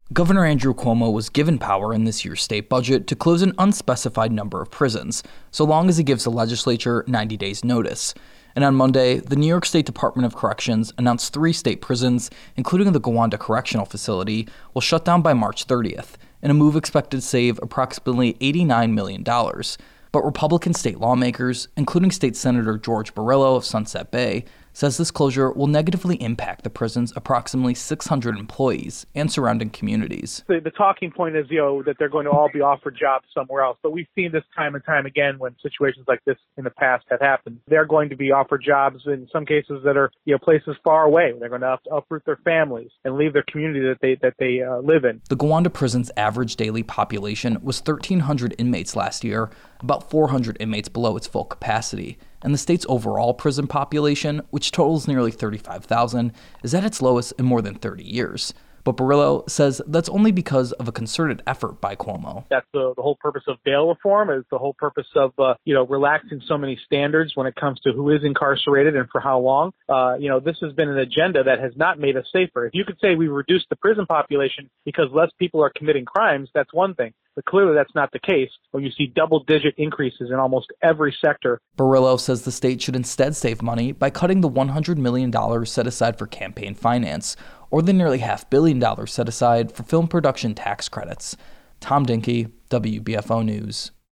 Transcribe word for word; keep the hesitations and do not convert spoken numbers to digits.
Governor Andrew Cuomo was given power in this year's state budget to close an unspecified number of prisons, so long as he gives the legislature ninety days notice. And on Monday, the New York State Department of Corrections announced three state prisons, including the Gowanda Correctional Facility, will shut down by March thirtieth, in a move expected to save approximately eighty-nine million dollars. But Republican state lawmakers, including State Senator George Borrillo of Sunset Bay, says this closure will negatively impact the prison's approximately six hundred employees and surrounding communities. The, the talking point is, you know, that they're going to all be offered jobs somewhere else. But we've seen this time and time again when situations like this in the past have happened. They're going to be offered jobs in some cases that are, you know, places far away. They're going to have to uproot their families and leave their community that they that they uh, live in. The Gowanda prison's average daily population was thirteen hundred inmates last year, about four hundred inmates below its full capacity. And the state's overall prison population, which totals nearly thirty-five thousand, is at its lowest in more than thirty years. But Borrillo says that's only because of a concerted effort by Cuomo. That's the, the whole purpose of bail reform, is the whole purpose of, uh, you know, relaxing so many standards when it comes to who is incarcerated and for how long. Uh, you know, this has been an agenda that has not made us safer. If you could say we reduced the prison population because less people are committing crimes, that's one thing. But clearly that's not the case when you see double-digit increases in almost every sector. Borrillo says the state should instead save money by cutting the one hundred million dollars set aside for campaign finance, or the nearly half billion dollars set aside for film production tax credits. Tom Dinky, W B F O News.